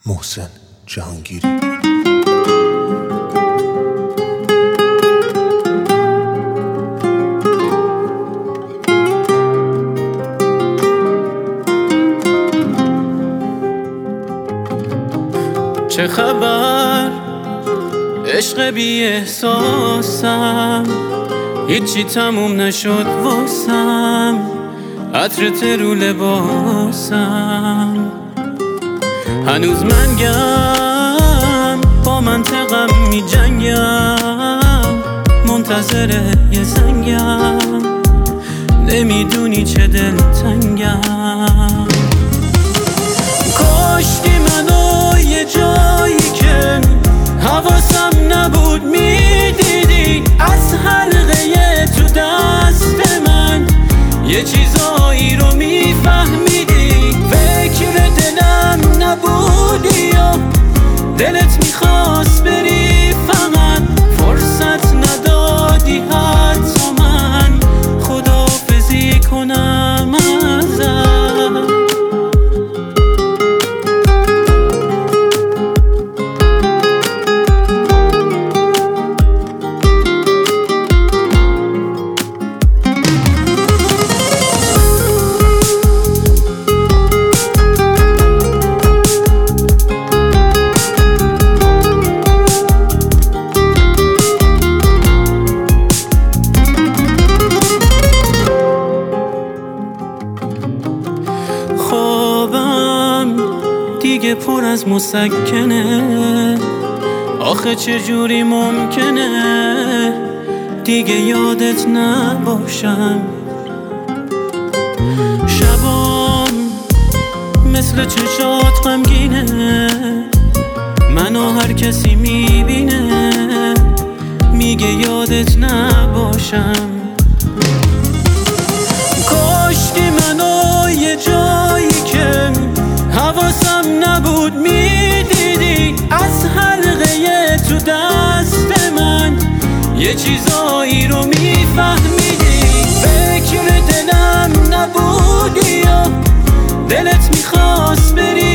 محسن جهانگیری. چه خبر عشق بی احساسم، هیچی تموم نشد واسم، عطرت رو لباسم. هنوز منگم با منطقم می جنگم، منتظر یه زنگم، نمیدونی چه دلتنگم. کاشکی منو یه جایی که حواسم نبود میدیدی، از حلقه تو دست من یه چیزایی رو میفهمیدی. فکر دلم نبودی یا دلت میخواست بری، فقط فرصت ندادی حتی من خداحافظی کنم ازت. خوابم دیگه پر از مسکنه، آخه چجوری ممکنه دیگه یادت نباشم. شبام مثل چشات غمگینه، منو هر کسی میبینه میگه یادت نباشم. کاشکی منو یه جایی که حواسم نبود میدیدی، از حلقه تو دست من یه چیزایی رو میفهمیدی. فکر دلم نبودی یا دلت میخواست بری،